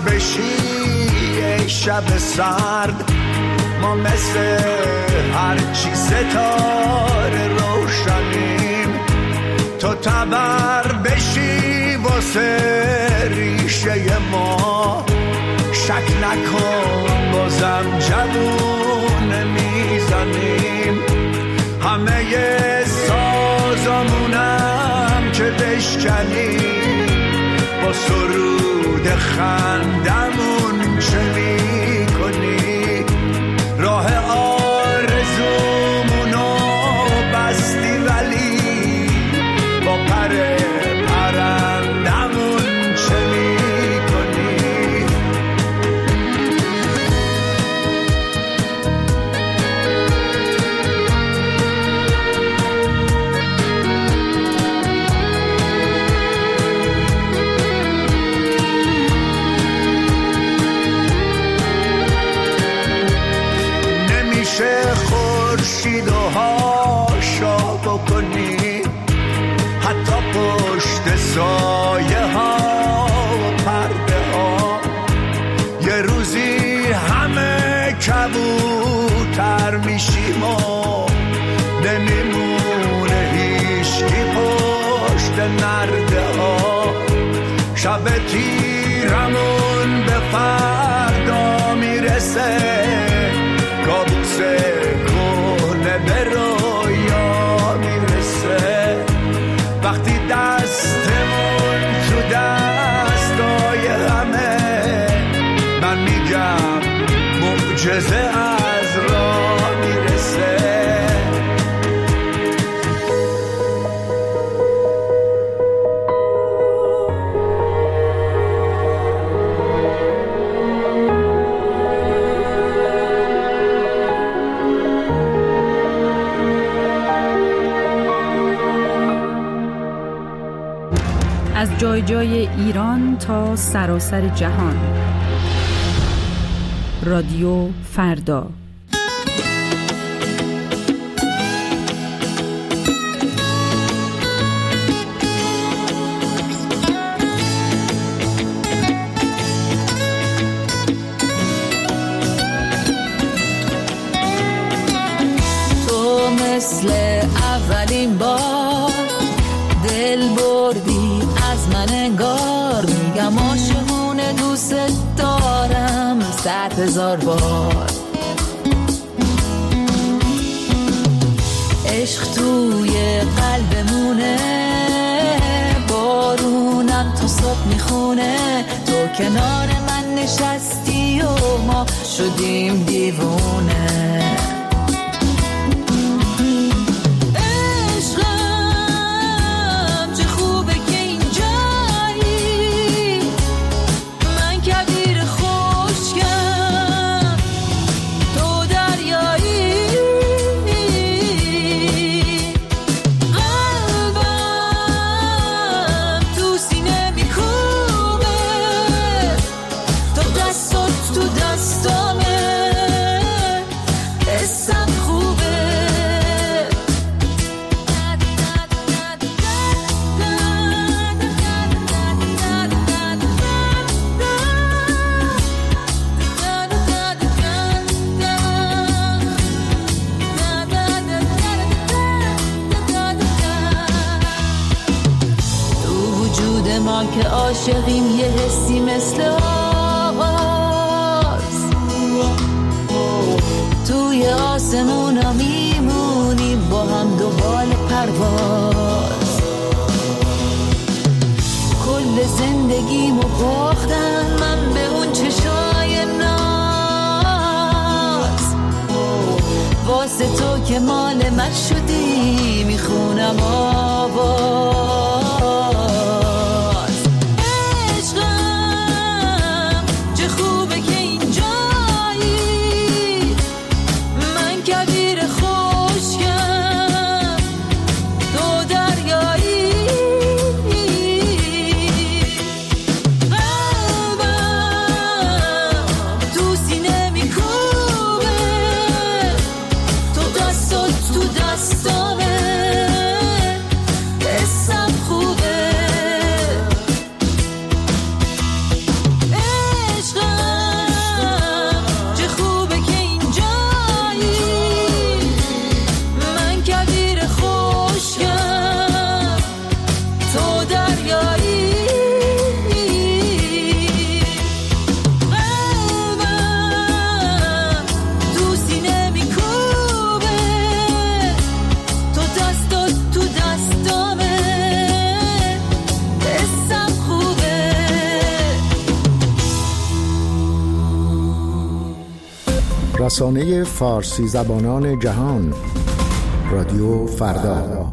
بشی شب سرد، ما مثل هرچی ستاره روشنیم، تو تبر بشی واسه ریشه ما، شک نکن بازم جوون میزنیم، همه سازمونم که بشکنیم، با سرود خندمون چه میکنی، راه آرزومونو بستی ولی با پر پرندمون چه میکنی. نمیشه خورشید و هاشا بکنی، حتی پشت سایه ها و پرده ها، یه روزی همه کبوتر میشیم و نمیمونه هیچکی پشت نرده ها، شب تیرمون به فردا میرسه، کابوس کهنه به رویا میرسه، وقتی دستمون تو دستای همه، من میگم معجزه از راه میرسه. از جای جای ایران تا سراسر جهان، رادیو فردا. تو مثل اولین بار دل بردی از من انگار، میگم عاشقونه دوست دارم 100,000 بار، عشق توی قلبمونه، بارونم تا صبح میخونه، تو کنار من نشستی و ما شدیم دیوونه، که عاشقیم یه حسی مثل آغاز، توی آسمونا میمونیم با هم دنبال پرواز، کل زندگیمو باختم من به اون چشای ناز، واسه تو که مال من شدی میخونم آواز، تو دستامه، حسم رسانه فارسی زبانان جهان، رادیو فردا.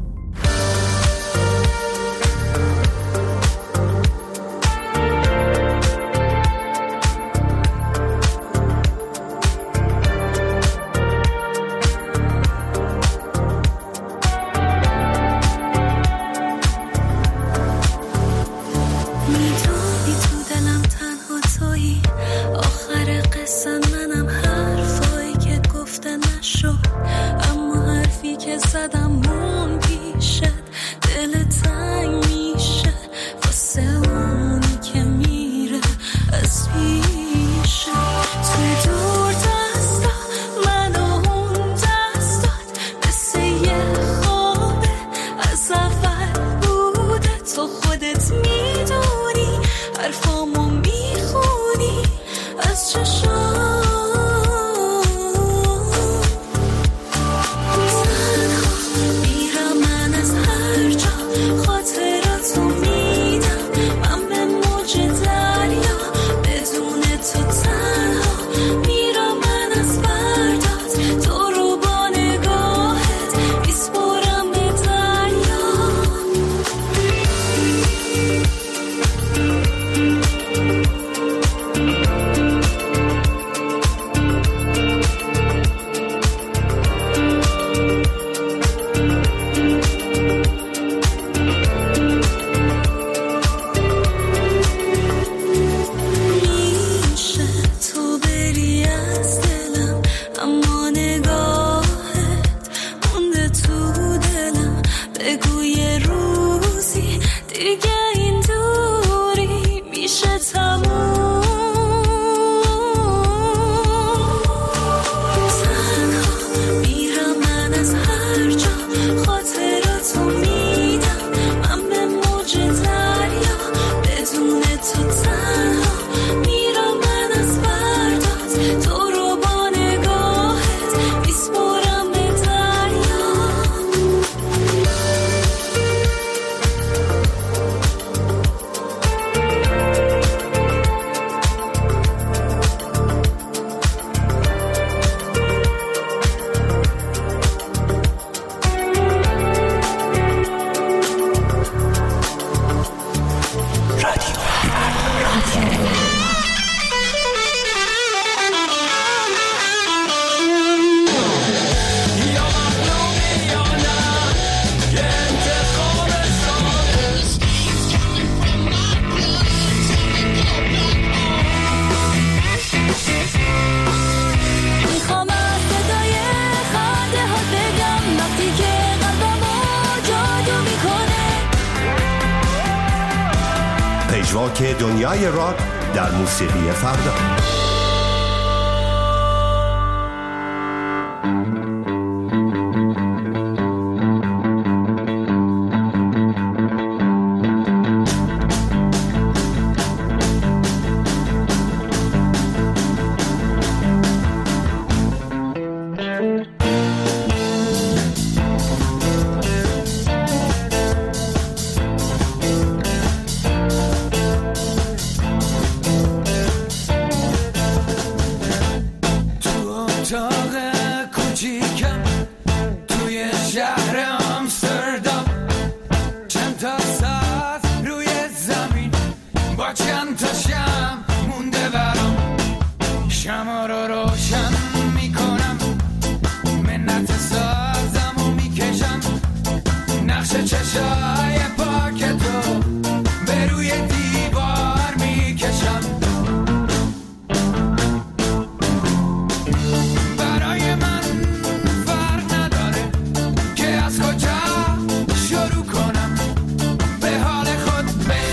پژواک دنیای راک در موسیقی فردا.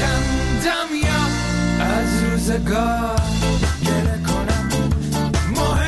گله کنم.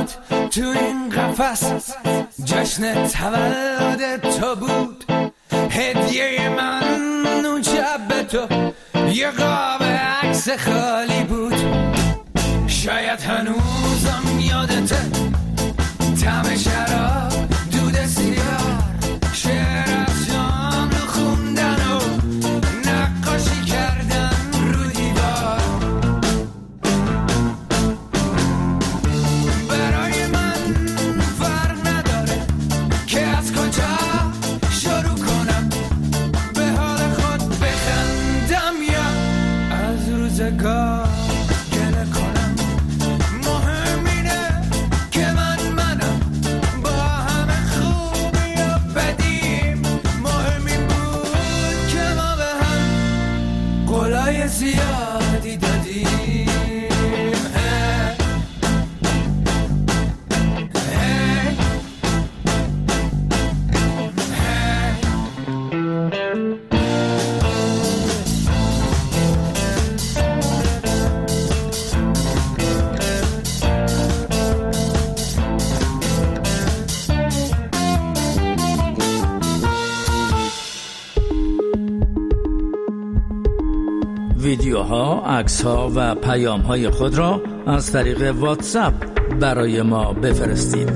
اومد تو این قفس، جشن تولد تو بود، هدیه من اون شب به تو یه قاب عکس خالی بود. شاید هنوزم یادته طعم شراب، دود سیگار، شعر از شام رو خوندن و نقاشی کردن رو دیوار. برای من فرق نداره که از کجا شروع کنم، به حال خود بخندم یا از روزگار گله کنم. مهم اینه که منم با همه خوبی و بدیم. مهم این بود که ما به هم قولای زیادی دادیم. ویدیوها، عکس‌ها و پیام‌های خود را از طریق واتساپ برای ما بفرستید.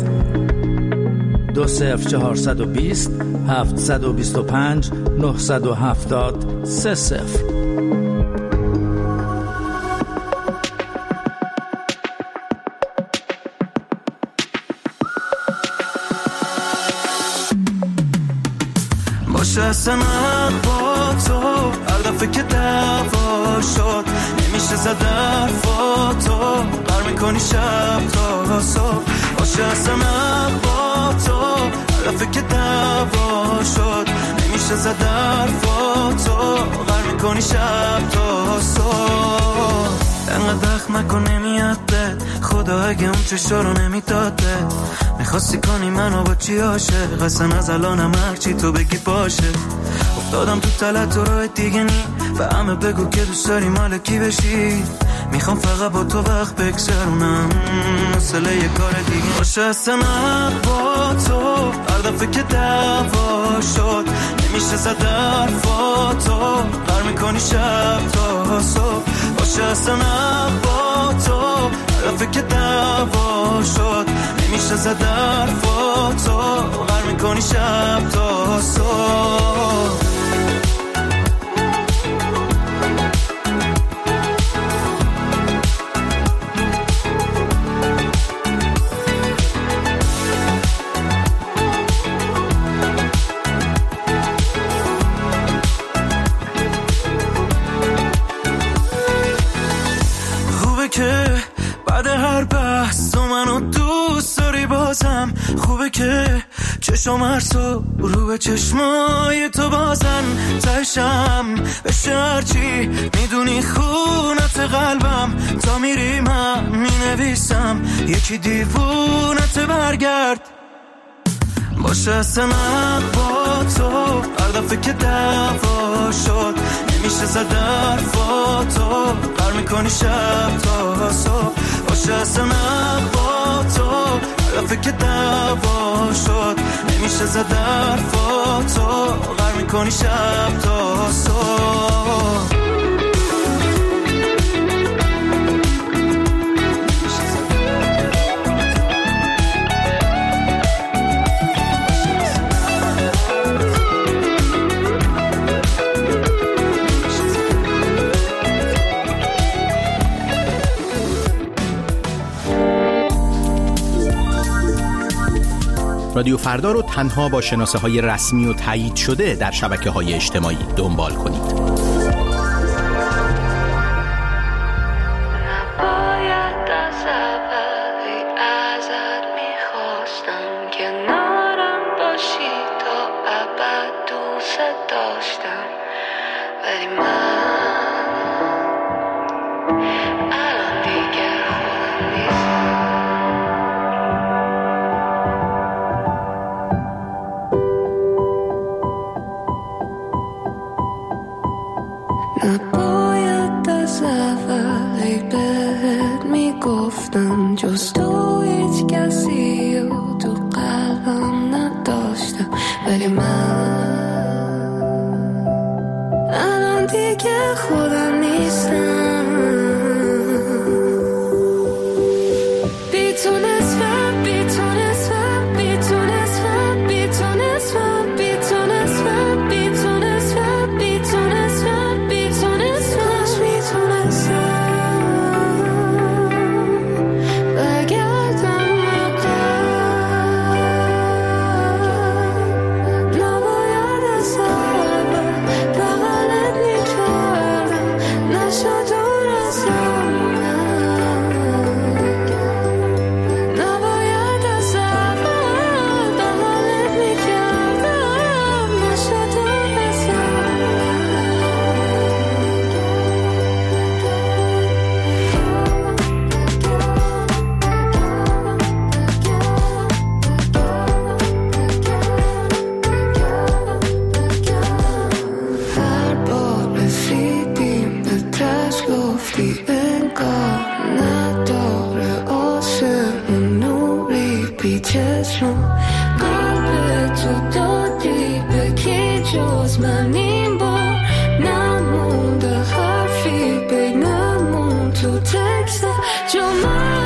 20420 725 970 30. باشه اصلا با تو هر دفعه که دعوا شد نمیشه زد حرفاتو، قرار میکنی شب تا صبح. باشه اصلا با تو هر دفعه که دعوا شد نمیشه زد حرفاتو، قرار میکنی شب تا صبح. انقدر دخم نکن نمیاد بد، خدا اگه اون چشا رو نمیداد بد. میخواستی کنی منو با چی عاشق، اصلا از الانم هرچی تو بگی باشه. افتادم تو تلت و راه دیگه نی، و همه بگو که دوست داری مال کی بشی. میخوام فقط با تو وقت بگذرونم، مسئله یه کار دیگه باشه. اصلا با تو هر دفعه که دعوا شد نمیشه زد حرفاتو، قرار میکنی شب تا صبح. باشه اصلا با تو هر دفعه که دعوا شد نمیشه زد حرفاتو، قرار میکنی شب تا صبح. که بعد هر بحث تو منو دوست داری بازم، خوبه که چشم هرسو رو به چشمای تو بازن. تشم بشه هرچی میدونی خونت قلبم، تا میری من مینویسم یکی دیوونت برگرد. باشه اصلا با تو هر دفعه که دعوا شد نمیشه زد حرفاتو، قرار میکنی شب تا صبح. باشه اصلا با تو هر دفعه که دعوا شد نمیشه زد حرفاتو، قرار میکنی شب تا صبح. رادیو فردا رو تنها با شناسه‌های رسمی و تایید شده در شبکه‌های اجتماعی دنبال کنید. نباید از اول ای بهت میگفتم جز تو هیچ کسی و تو قلبم نداشتم، ولی من الان دیگه خودم نیستم. بی تو نصفم، بی تو نصفم، بی تو نصفم، بی تو نصفم، بی تو نصفم، بی تو نصفم، بی تو نصفم، بی تو نصفم، بی تو نصفم بگردم عقب، نباید از اول بغلت میکردم، نشد دور ازم، نباید از اول بغلت میکردم، نشد دور ازم. هر بار رسیدیم به تش گفتی انگار نداره آسمون نوری بی چشم، قلب تو دادی به کی جز من، این بار نمونده حرفی بینمون تو تکست جو من.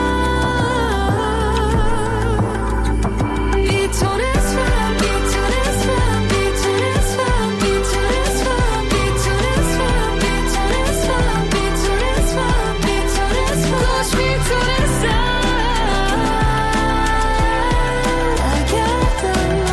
بی تو نصفم، بی تو نصفم، بی تو نصفم، بی تو نصفم، بی تو نصفم، بی تو نصفم، بی تو نصفم، بی تو نصفم، کاش بی تو نصفم بگردم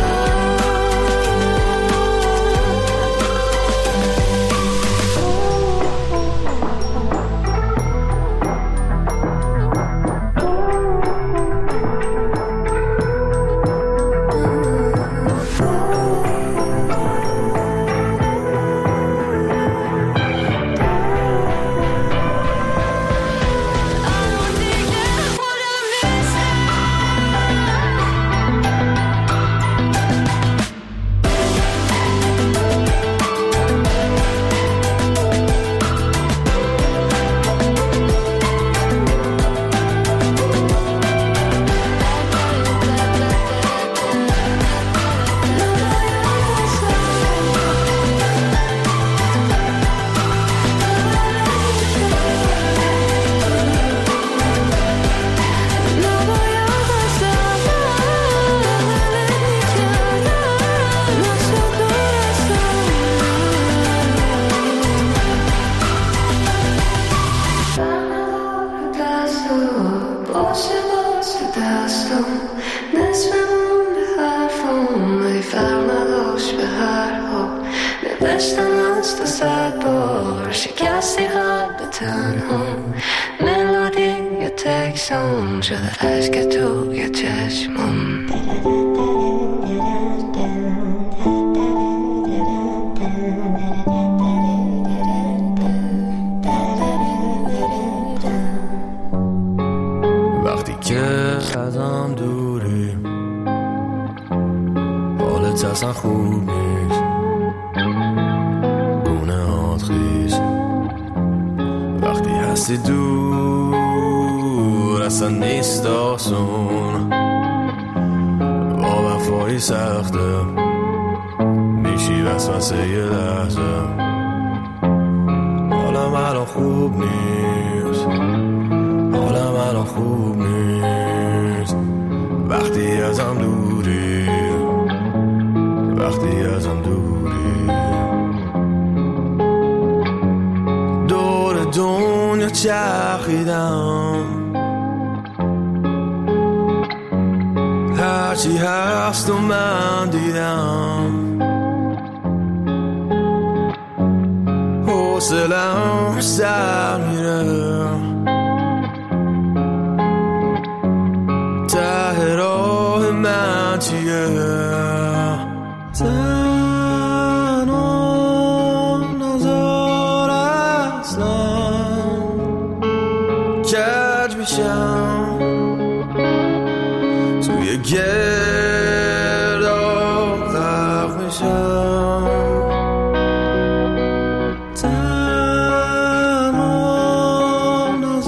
نوشتم از تو 100 بار شکستی قلب تنها، ملودی یه تکسام شده عشق تو یه چشمم. وقتی که ازم دوری حالت اصلا خوب نیست، گونه هات خیز. وقتی هستی دور اصلا نیست آسون، با وفایی سخته میشی وسوسه یه لحظه. حالم الان خوب نیست، حالم الان خوب نیست. وقتی ازم دوری، وقتی ازم دوری. دور دنیا چرخیدم، هرچی هست و من دیدم. حوصله‌ام سر میره، ته راه من چیه؟ تنها نزار اصلا کج میشم توی گرداب غرق میشم. تنها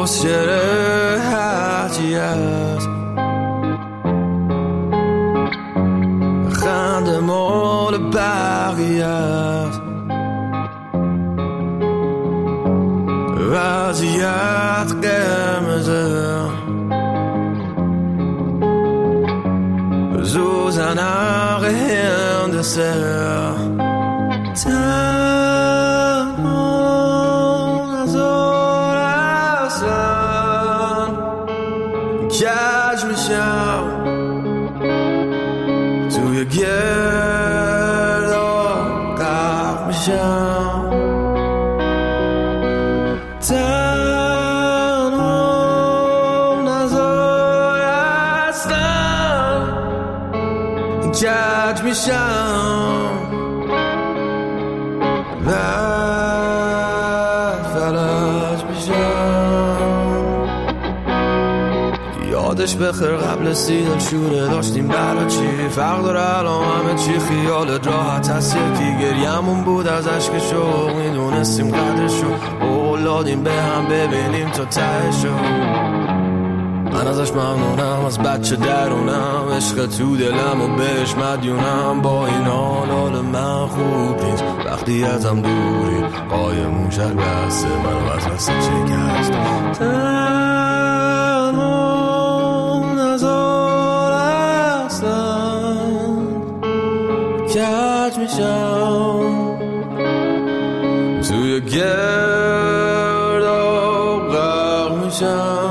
کسچره هرچی هست خنده مال بقیه است وضعیت قرمزه زوزنق هندسه تنها نزار اصلا کج میشم توی گرداب غرق میشم تنها نزار اصلا کج میشم و فلج میشم یادش بخیر قبل سیدن شوره داشتیم برا چی فرق داره الان همه چی خیالت راحت هست یکی گریمون بود از عشق شوق میدونستیم قدرشو اولادیم به هم ببینیم تا تهشو من ازش ممنونم از بچه درونم عشق تو دلم و بهش مدیونم با این حال من خوب نیست وقتی ازم دوری قایم موشک بسته منو از دست شکست تنها نزار اصلا کج میشم توی گرداب غرق میشم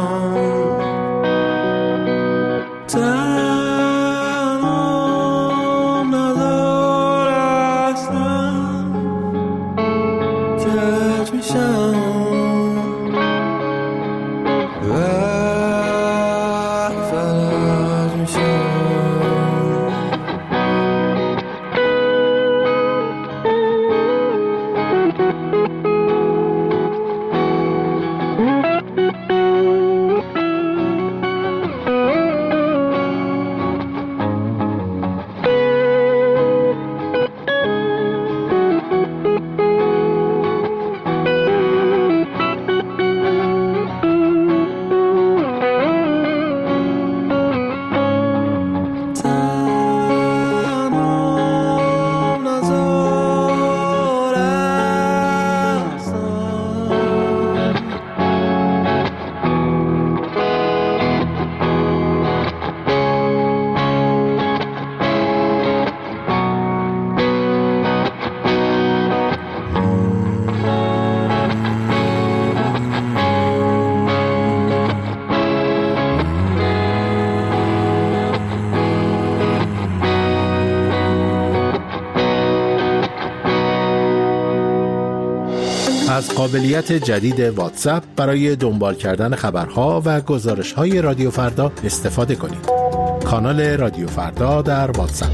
از قابلیت جدید واتساپ برای دنبال کردن خبرها و گزارش‌های رادیو فردا استفاده کنید. کانال رادیو فردا در واتساپ.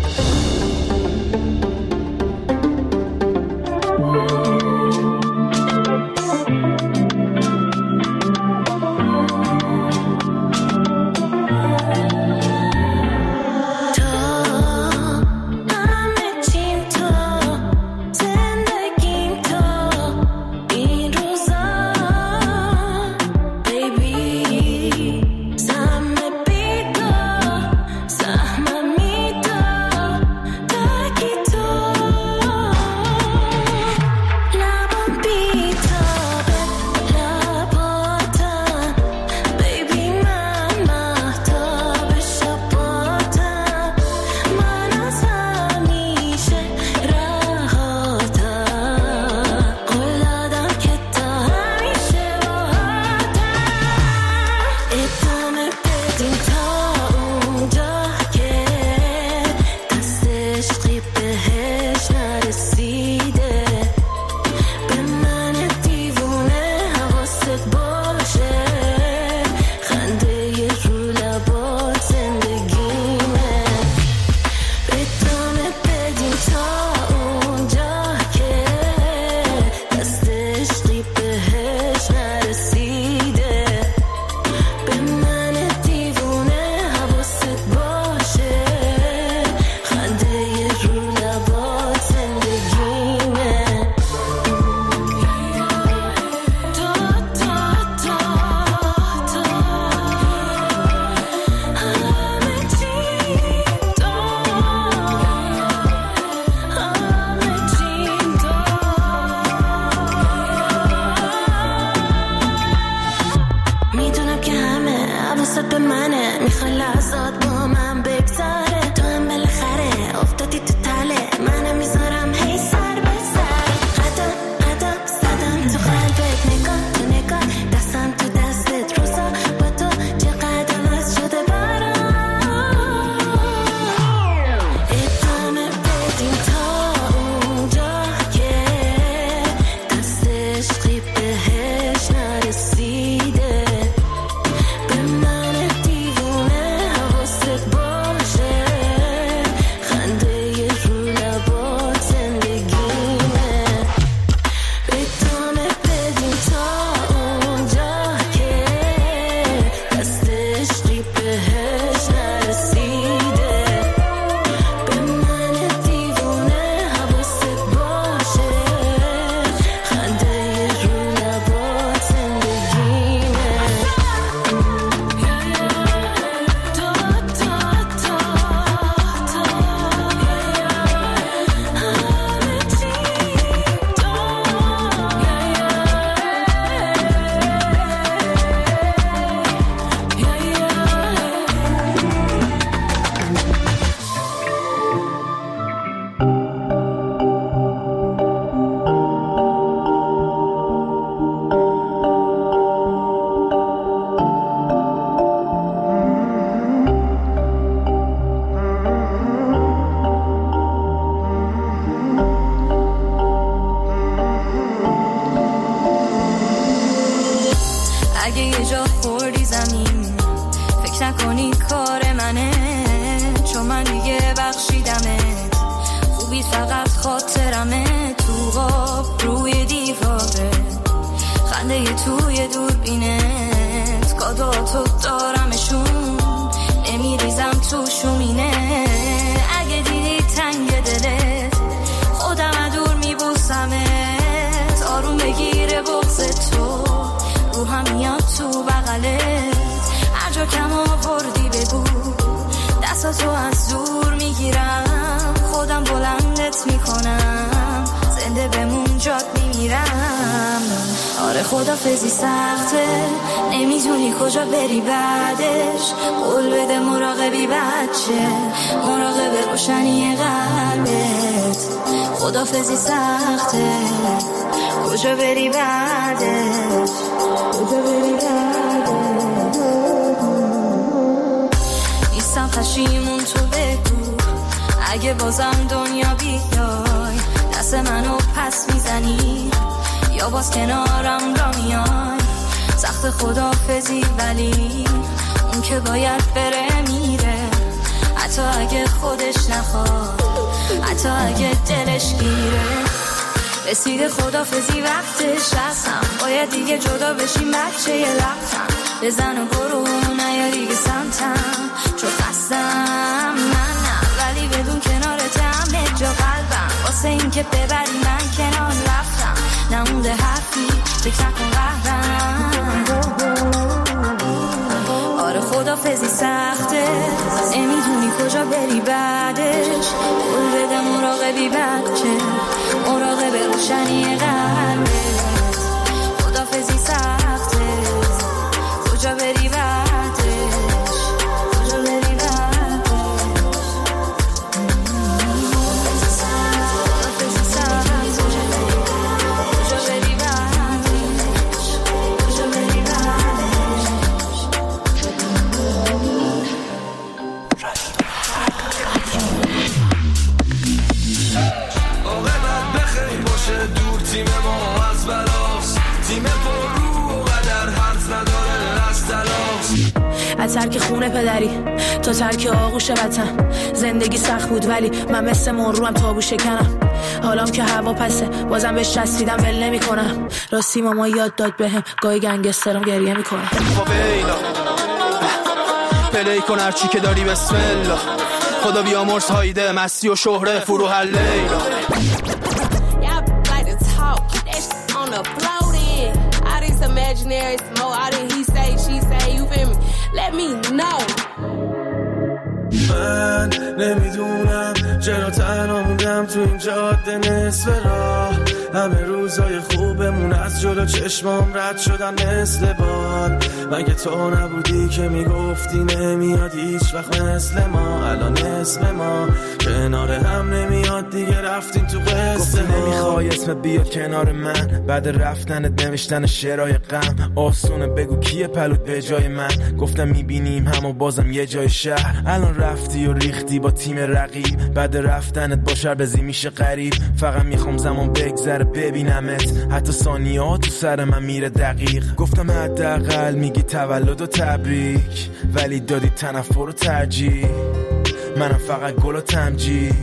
سهم بی تو حواست به منه، میخوای لحظات با من بگذاره، تو هم بالاخره افتادی تو تله، منم میذارم هی سر به سر، قدم قدم زدم تو قلبت، نگاه تو نگاه، دستم تو دستت، روزا با تو چقدر عوض شده برام، ادامه بدیم تا اونجا که دست عشقی بهش نرسیده، به من دیوونه حواست باشه، خنده رو لبات زندگیمه، ادامه بدیم تا اونجا که دست عشقی بهش نرسیده، به من دیوونه حواست باشه، خنده رو لبات زندگیمه. اگه یه جا خوردی زمین، فکر نکنی کار منه، چون من دیگه بخشیدمت، خوبی فقط خاطرمه، تو غاب روی دیواره، خنده توی دوربینت، کادواتو دارمشون، نمیریزم تو شومینه، اگه دیدی تنگ دلت، خودم دور میبوسمت، آروم بگیره بغض تو، روحم میاد تو بغلت، هر جا کم آوردی بگو، دستاتو از دور میگیرم، خودم بلندت میکنم، زنده بمون جات میمیرم، آره خدافظی سخته، نمیدونی کجا بری بعدش، قول بده مراقبی بچه، مراقب روشنی قلبت، خدافظی سخته، کجا بری بعدش، کجا بری بعدش، نیستم پشیمون تو بگو، اگه بازم دنیا بیای، دست منو پس میزنی، یا باز کنارم را میای، سخت خدافظی ولی اون که باید بره میره، حتی اگه خودش نخواد، حتی اگه دلش گیره، رسیده خدافظی وقتش هستم، باید دیگه جدا بشیم بچه یه لبتم، بزن و برو نیا دیگه سمتم، چون خستم من نه، ولی بدون کنارت همه جا قلبم، واسه این که ببری من کنار رفتم، نمونده حرفی فکر نکن قهرم، آره خدافظی سخته، نمیدونی کجا بری بعدش، قول بده مراقبی بچه، مراقب روشنی قلبت، خدافظی سخته، کجا بری بعدش، کجا بری بعدش، خدافظی سخته، کجا بری بعدش، کجا بری بعدش. عاقبت بخیر باشه، دور تیم ما از بلاست، تیم پر رو و قدر حرف نداره از تلاست، از ترک خونه پدری تا ترک آغوش وطن، زندگی سخت بود ولی من مثل مروم تابو شکنم، حالام که هوا پسه بازم بهش چسبیدم ول نمی کنم، راستی ماما یاد داد بهم گاهی گنگسترم گریه میکنم، فویلا پلی کن هرچی که داری بسم الله، خدا بیامرز هایده مستی و شهره فرو هر لیلا، imaginary smoke, all that he say, she say, you feel me? Let me know. من نمیدونم چرا تنها موندم تو این جاده نصف راه، همه روزای خوبمون از جلو چشمام رد شدن مثل باد. مگه تو نبودی که میگفتی نمیاد هیچ وقت مثل ما؟ الان اسم ما کنار هم نمیاد دیگه، رفتیم تو قصه. گفتی نمیخوای اسم بیاد کنار من، بعد رفتنت نوشتن شعرهای غم. آسونه بگو کیه پلوت به جای من؟ گفتم میبینیم هم و بازم یه جای شهر. الان رفتی و ریختی با تیم رقیب، بعد رفتنت با شربزی میشه غریب. فقط میخوام زمان بگذره ببینمت، حتی ثانیه ها تو سر من میره دقیق. گفتم حداقل میگی تولد و تبریک، ولی دادی تنفر و ترجیح. منم فقط گل و تمجید،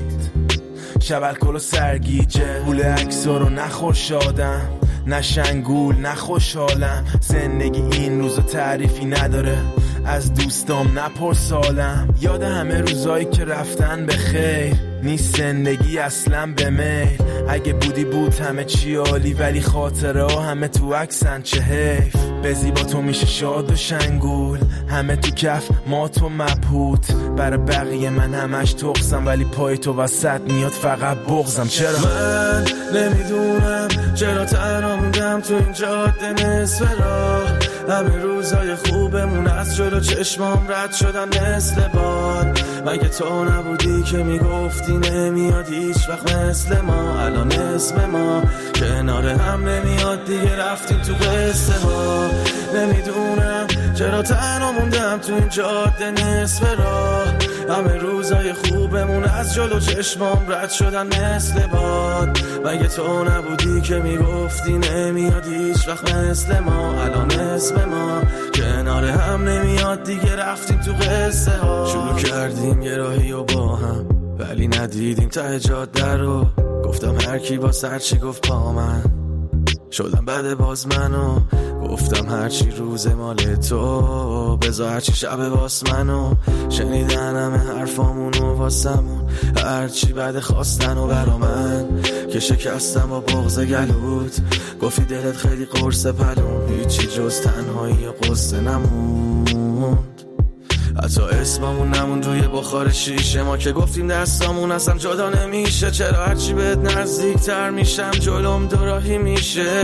شب الکل و سرگیجه. پول عکسا رو نخور شادم، نه شنگول نه خوشحالم. زندگی این روزا تعریفی نداره، از دوستام نپرسالم. یاد همه روزایی که رفتن به خیر، نیست زندگی اصلا به میل. اگه بودی بود همه چی عالی، ولی خاطره ها همه تو عکسن، چه حیف. بزی با تو میشه شاد و شنگول، همه تو کف ما تو مبهوت. برای بقیه من همش تقصم، ولی پای تو وسط میاد فقط بغزم. چرا من نمیدونم چرا تنها موندم تو این جاده نصف راه؟ همه روزای خوبمون از جلو چشمام رد شدن مثل باد. مگه تو نبودی که میگفتی نمیاد هیچ وقت مثل ما؟ الان اسم ما کنار هم نمیاد دیگه، رفتیم تو قصه ها. نمیدونم چرا تنها موندم تو این جاده نصف راه. همه روزای خوبمون از جلو چشمام رد شدن مثل باد. مگه تو نبودی که میگفتی نمیاد هیچ وقت مثل ما؟ الان اسم ما کنار هم نمیاد دیگه، رفتیم تو قصه ها. شروع کردیم یه راهی و با هم، ولی ندیدیم ته جاده رو. گفتم هر کی با سر چی گفت پا من، شدم بعد باز منو. گفتم هرچی روز مال تو، بذار هرچی شب واس منو. شنیدن همه حرفامونو واسمون، هرچی بعد خواستن و برا من که شکستم با بغض گلوت. گفتی دلت خیلی قرص پلون، هیچی جز تنهایی و قصه نموند. حتی اسممون نمون روی بخار شیشه، ما که گفتیم دستامون اصلا جدا نمیشه. چرا هرچی بهت نزدیک تر میشم جلوم دوراهی میشه؟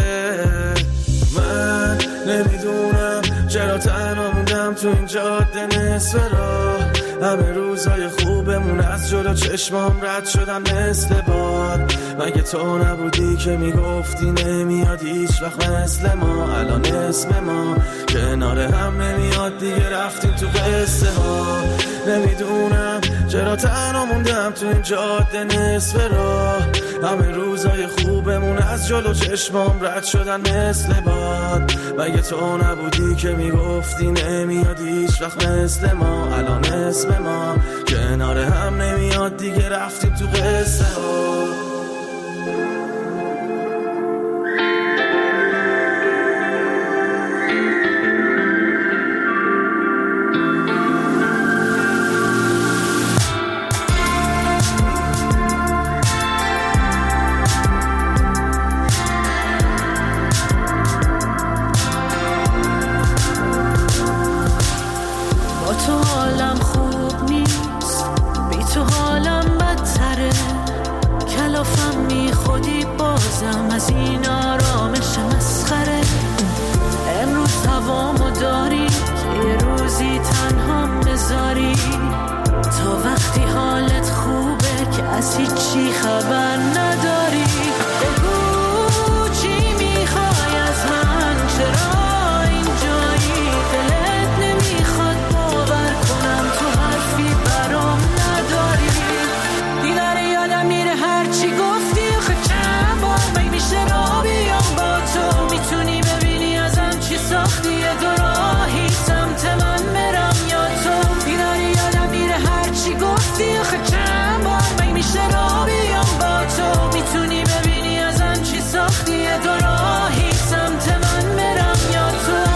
من نمیدونم چرا تنها موندم تو این جاده نصف راه. همه روزای خوبمون از جلو چشمام رد شدن مثل باد. مگه تو نبودی که میگفتی نمیاد هیچ وقت مثل ما؟ الان اسم ما کنار هم نمیاد دیگه، رفتیم تو قصه ها. نمیدونم چرا تنها موندم تو این جاده نصف راه. همه روزای خوبمون از جلو چشمام رد شدن مثل باد. مگه تو نبودی که میگفتی نمیاد هیچ وقت مثل ما؟ الان اسم ما کنار هم نمیاد دیگه، رفتیم تو قصه ها. از این آرامش مسخره. امروز هوامو داری که یه روزی تنها بذاری، تا وقتی حالت خوبه که از هیچی خبر نداری. بگو چی میخوای از من، چرا اینجایی؟ دلت نمیخواد باور کنم تو حرفی برام نداری. دیدن یادم میره هرچی گفتی، آخه چند بار میشه را بیام با تو. میتونی ببینی ازم چی ساختی، یه دو راهی سمت من برم یا تو. دیدن یادم میره هرچی گفتی، آخه چند بار میشه را بیام با تو. میتونی ببینی ازم چی ساختی، یه دو راهی سمت من برم یا تو.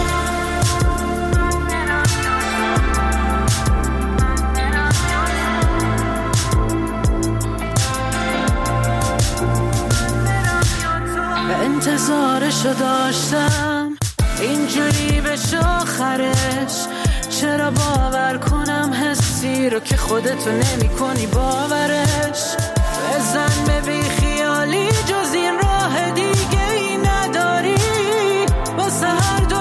انتظارشو داشتم اینجوری بشه آخرش. چرا باور کنم حسی رو که خودتو نمی کنی باورش؟ بزن به بی خیالی جز این راه دی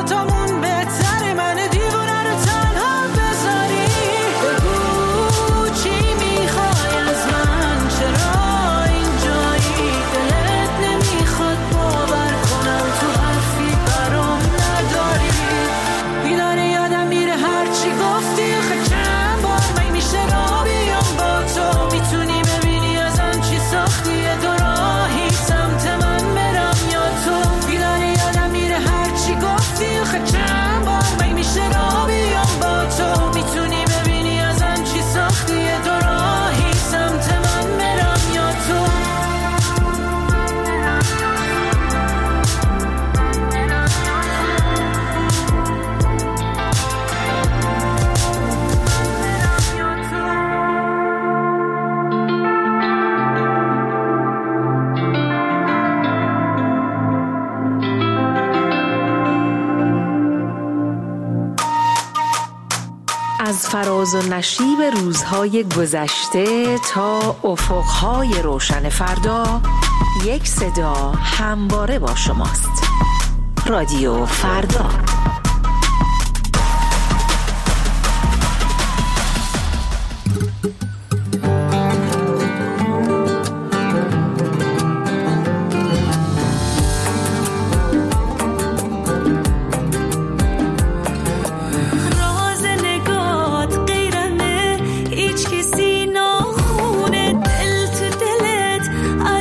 دوتامون بهتره من دیوونه رو تنها بذاری. بگو چی میخوای از من، چرا اینجایی، دلت نمیخواد باور کنم تو حرفی برام نداری. بیداره یادم میره هرچی گفتی، آخه چند بار من میشه را بیام با تو. میتونی ببینی از آن چی ساختی، دو راهی سمت من برم یا تو. بیداره یادم میره هرچی گفتی، آخه چند بار من میشه را بیام با تو. میتونی ببینی از آن چی ساختی، دو راهی سمت من برم یا تو. از فراز و نشیب روزهای گذشته تا افقهای روشن فردا، یک صدا همواره با شماست. رادیو فردا.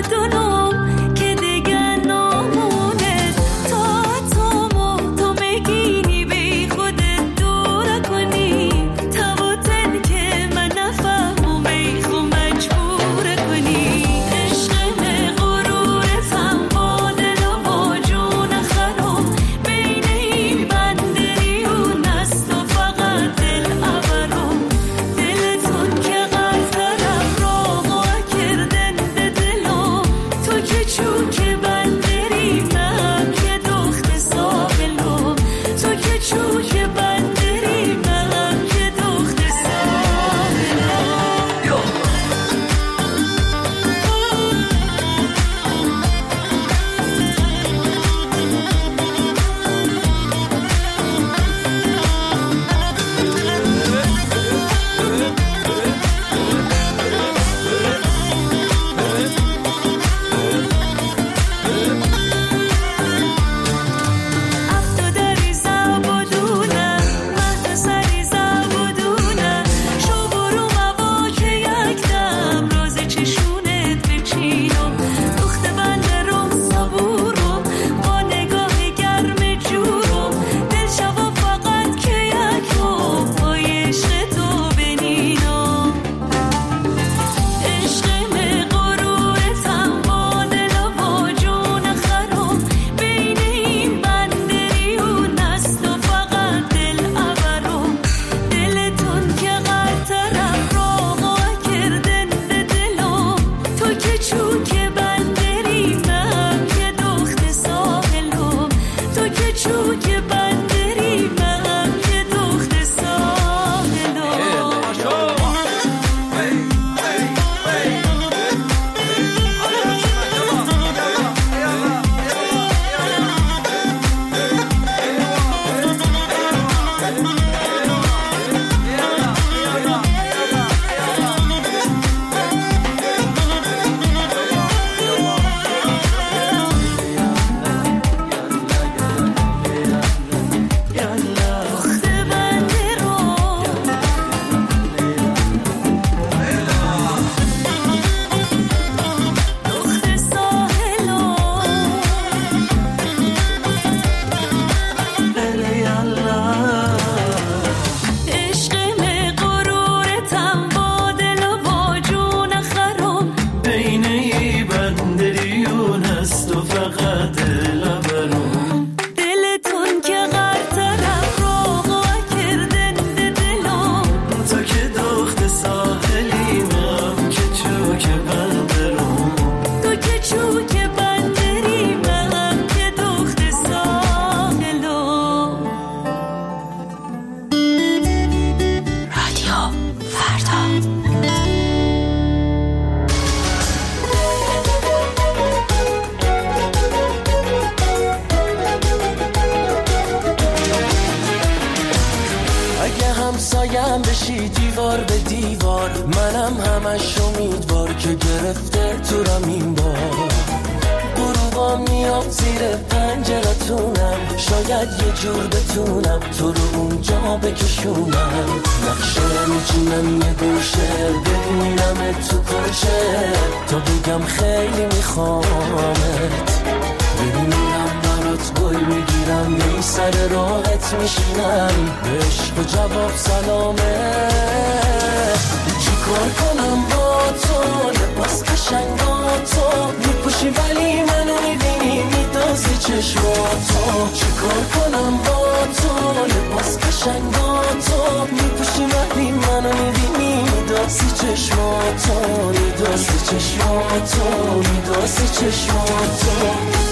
که دیگه نامونه تا تو همسایم بشی دیوار به دیوار، منم همش امیدوار که گرفته تو رم این بار. غروبا میام زیر پنجرتونم، شاید یه جور بتونم تو رو اونجا بکشونم. نقشه میچینم یه گوشه، ببینم تو کجه تا بگم خیلی میخوامت. ببینم برات گل میگیرم، بی سر راحت میشینم، به عشق و جواب سلامه. چی کار کنم با تو، لباس قشنگاتو میپوشی ولی منو میبینی میدازی چشماتو. چی کار کنم با تو، لباس قشنگاتو میپوشی ولی منو میبینی میدازی چشماتو، میدازی چشماتو، میدازی چشماتو.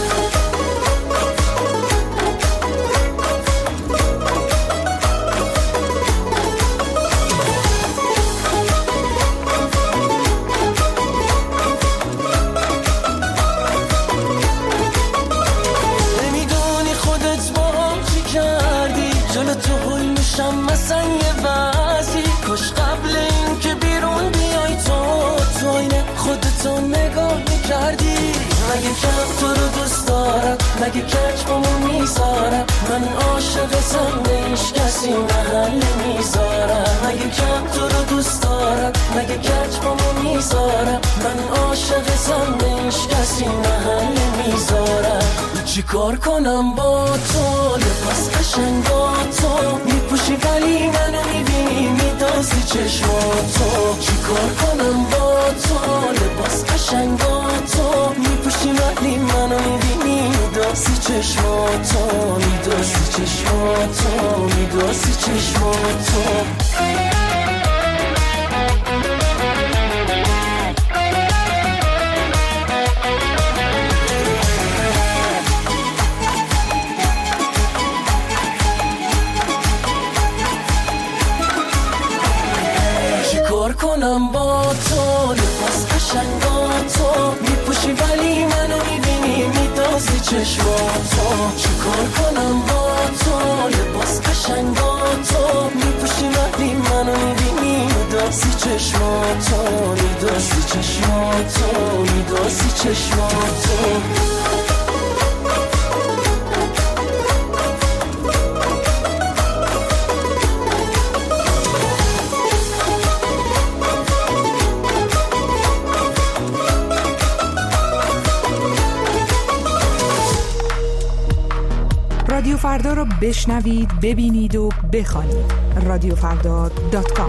مثلا یه وضعی کاش قبل این که بیرون بیای تو اینه خودتو نگاه میکردی. مگه کم تو رو دوست دارم، مگه کچ بامو میذارم، من عاشقتم به هیچ کسی محل میذارم. مگه کم تو رو دوست دارم، مگه کچ بامو میذارم، من عاشقتم به هیچ کسی محل میذارم. چی کار کنم با تو، لباس قشنگاتو میپوشی ولی منو میبینی میدازی چشماتو. چی کار کنم با تو، لباس قشنگاتو میپوشی ولی منو میبینی میدازی چشماتو، میدازی چشماتو، میدازی چشماتو. کنم با تو، لباس قشنگاتو میپوشی ولی منو میبینی میدازی چشماتو. چی کار کنم با تو، لباس قشنگاتو میپوشی ولی منو میبینی میدازی چشماتو، میدازی چشماتو، میدازی چشماتو. رادیو فردا رو بشنوید، ببینید و بخوانید. رادیوفردا.com.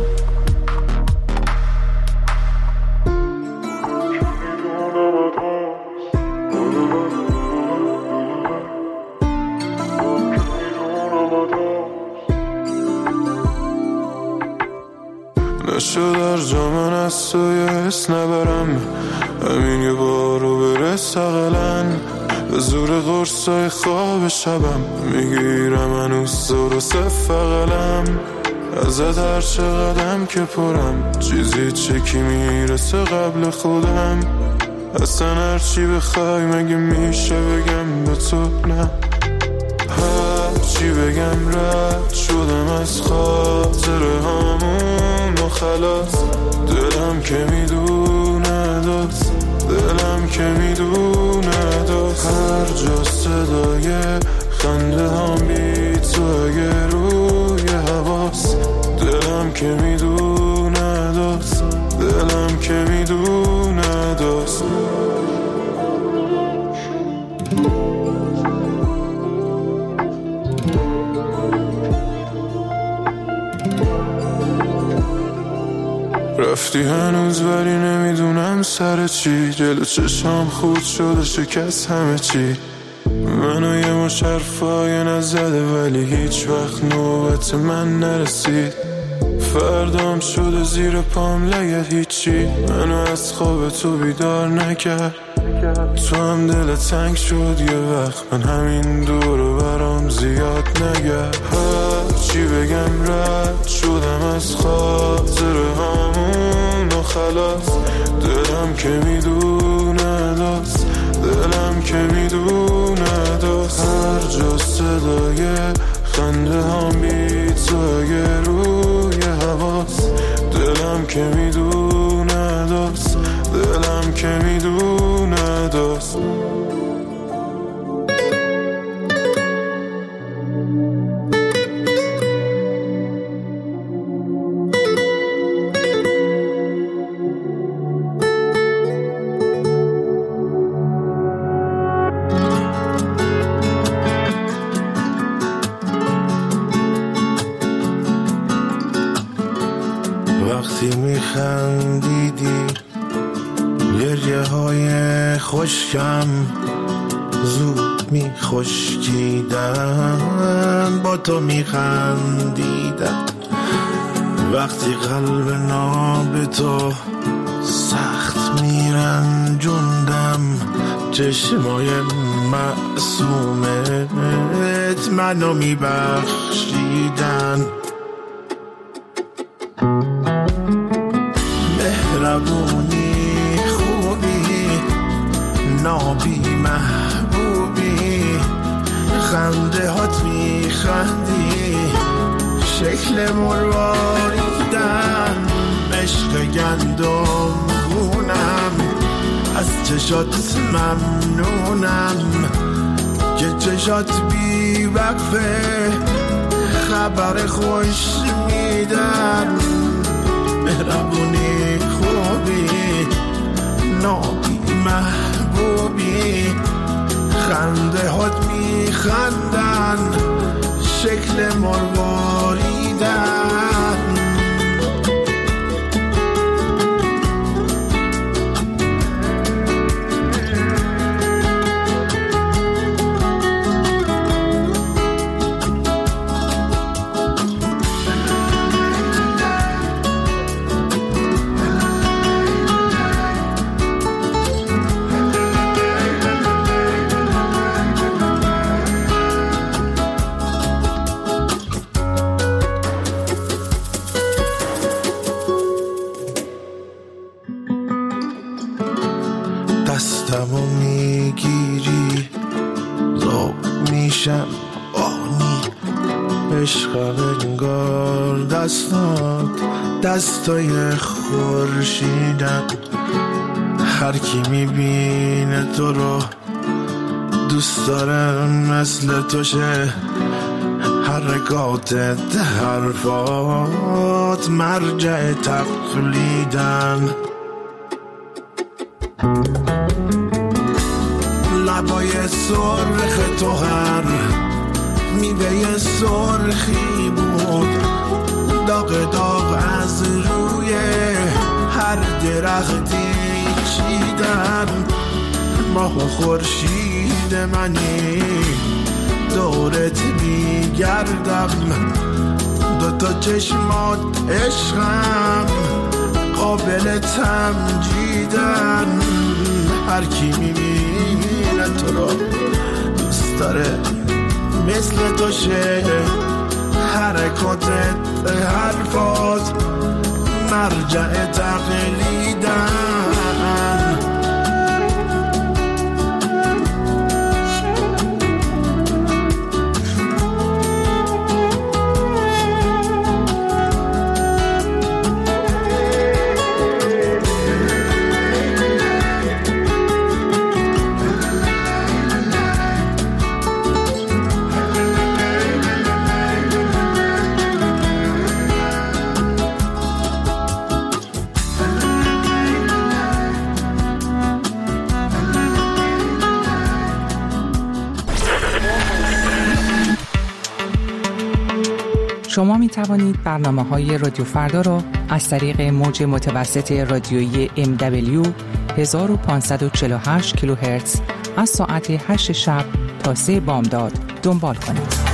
نشد در جامن از تو یه حس نبرم، همین یه بارو برس اقلن. به زور قرصای خواب شبم میگیرم هنوز درسته فقلم. ازت هر چه قدم که پرم چیزی چکی میرسه قبل خودم. اصلا هر چی بخوای مگه میشه بگم به تو نه. هر چی بگم رد شدم از خاطره هامون و خلاص. دلم که میدونه داست، دلم که میدونه داست. هر جا صدای خنده هم بی تو اگه روی حواس. دلم که میدونه داست، دلم که میدونه داست. رفتی هنوز ولی نمیدونم سر چی. جلو چشام خود شده شکست همه چی. منو یه مش حرفای نزده ولی هیچ وقت نوبت من نرسید. فردام شده زیر پام لگد هیچی. منو از خواب تو بیدار نکرد. تو هم دل تنگ شد یه وقت، من همین دورو برام زیاد نگرد. هر چی بگم رد شدم از خاطره هامون و خلاص. دلم که میدونه داست، دلم که میدونه داست. هر جا صدای خنده هم بی تو اگه روی وقتی میخندیدی گریه های خشکم زود میخشکیدن، با تو میخندیدم وقتی قلب ناب تو سخت میرنجوندم، چشمای معصومت منو میبخشیدن. مهربونی خوبی نابی محبوبی، خنده هات میخندی شکل مرواریدن، عشق گندم گونم از چشات ممنونم که چشات بی وقفه خبر خوش میدن. مهربونی خوبی نابی محبوبی، خنده هات میخندن شکل مرواریدن. دستمو میگیری ذوق میشم آنی، عشقم انگار دستات دستای خورشیدن، هر کی میبینه تو رو دوست دارم مثل تو شه، حرکاتت حرفات مرجع تقلیدن. لبای سرخ تو هر میوه سرخی بود، داغ داغ از روی هر درختی چیدن، ماه و خورشید منی دورت میگردم، دوتا چشمات عشقم قابل تمجیدن، هر کی میبینه تو رو دوست داره مثل تو شه، حرکاتت حرفات مرجع تقلیدن. شما می توانید برنامه‌های رادیو فردا را از طریق موج متوسط رادیویی MW 1548 کیلوهرتز از ساعت 8 شب تا 3 بامداد دنبال کنید.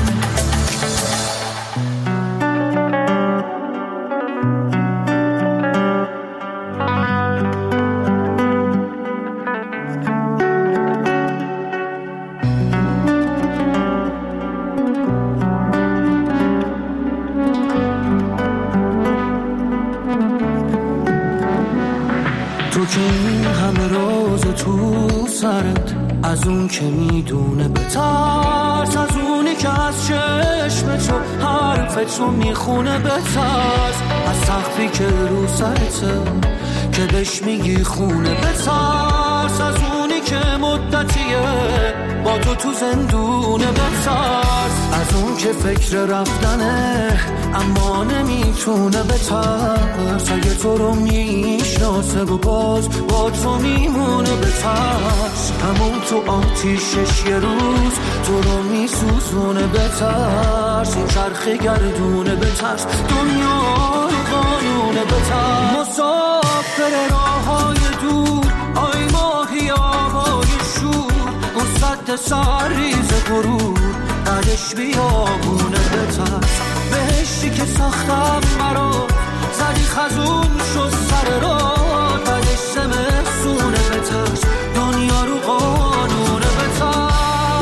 از اون که میدونه بترس، از اونی که از چشم تو حرف تو میخونه بترس، از سقفی که رو سرته که بهش میگی خونه بترس، از اونی که که مدتیه با تو زندونه بترس، از اون که فکر رفتنه اما نمیتونه بترس، اگه تو رو میشناسه و باز با تو میمونه بترس، همون تو آتیشش یه روز تو رو میسوزونه بترس، این چرخه گردونه بترس، دنیا رو قانونه بترس، مسافر راههای دور آی ماهی آبای شور، اون سد سرریز غرور بعدش بیابونه بترس، بهشتی که ساختم برات زدی خزون شد سر راه، بعدش زمستونه بترس، دنیا رو قانونه بترس.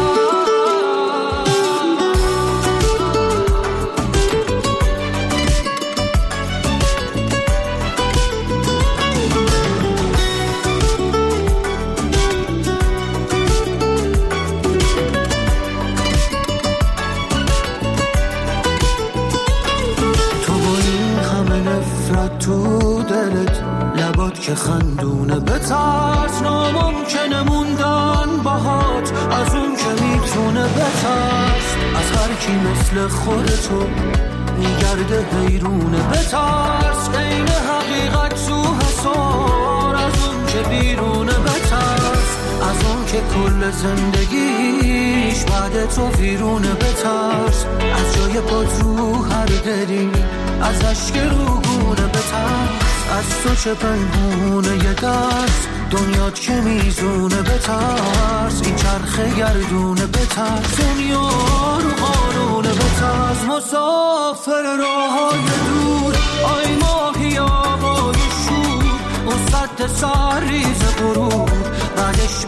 تو دلت لبات که خندونه بترس، ناممکنه موندن باهات از اون که میتونه بترس، از هر کی مثل خودتو میگرده حیرونه بترس، عین حقیقت تو حسار از اون که بیرونه بترس، از اون که کل زندگیش بعد تو ویرونه بترس، از جای پات رو هر دلی از اشک روگونه بترس، از تو چه پنهونه یه دست دنیات که میزونه بترس، این چرخه گردونه بترس، دنیا رو قانونه بترس، مسافر راههای دور آی ماهی آبای شور، اون سد سرریز غرور بعدش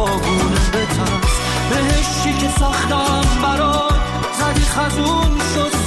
بیابونه بترس، بهشتی که ساختم برات زدی خزون شد